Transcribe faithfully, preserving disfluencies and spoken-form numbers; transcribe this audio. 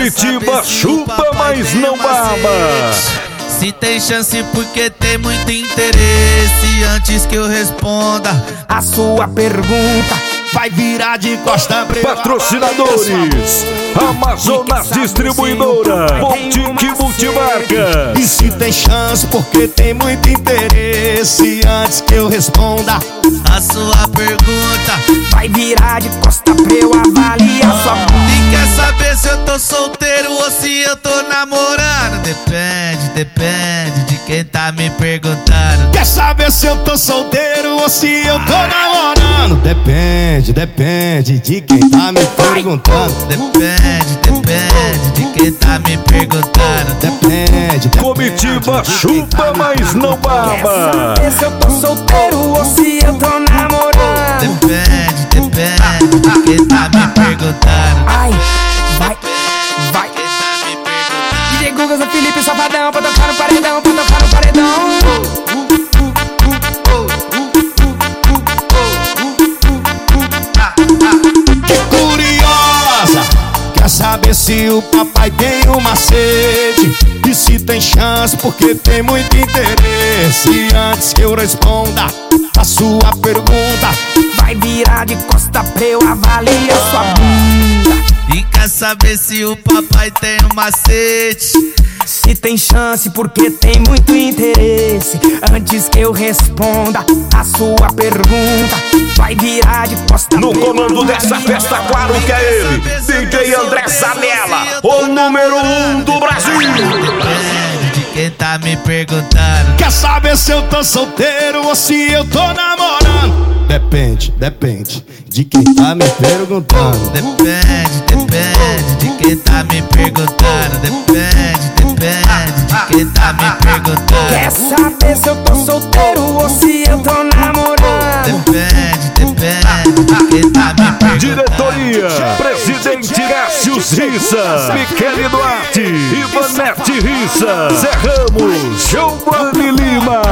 Comitiba chupa, mas não baba. Se tem chance porque tem muito interesse. Antes que eu responda a sua pergunta, vai virar de costa pra eu. Patrocinadores: Amazonas Distribuidora, Boutique Multimarcas. E se tem chance porque tem muito interesse. Antes que eu responda a sua pergunta, vai virar de costa pra eu avaliar sua bunda. E quer saber se eu tô solteiro ou se eu tô namorando? Depende, depende de quem tá me perguntando. Quer saber se eu tô solteiro ou se eu tô namorando? Depende, depende de quem tá me perguntando. Depende, depende de quem tá me perguntando. Depende, depende. Comitiba chupa, mas não baba. Quer saber se eu tô solteiro ou se eu tô namorando? Depende, depende de quem tá me perguntando. Ai, vai, vai. D J Guga, Zé Felipe, Safadão, pra tocar no paredão, pra tocar no paredão. Que curiosa, quer saber se o papai tem um macete? E se tem chance porque tem muito interesse. Antes que eu responda a sua pergunta, vai virar de costa pra eu avaliar sua bunda. E quer saber se o papai tem um macete? Se tem chance porque tem muito interesse. Antes que eu responda a sua pergunta, vai virar de costa. No comando dessa festa, claro que é ele, D J André Zanella, o número um do Brasil. Depende de quem tá me perguntando. Quer saber se eu tô solteiro ou se eu tô namorando? Depende, depende de quem tá me perguntando. Depende, depende de quem tá me perguntando. Depende, depende de quem tá me perguntando. Quer saber se eu tô solteiro ou se eu tô namorando? Depende, depende de quem tá me perguntando. Diretoria: Presidente Cássius Rissa, Michele Duarte, Ivanete Rissa, Zé Ramos, Giovanni Lima.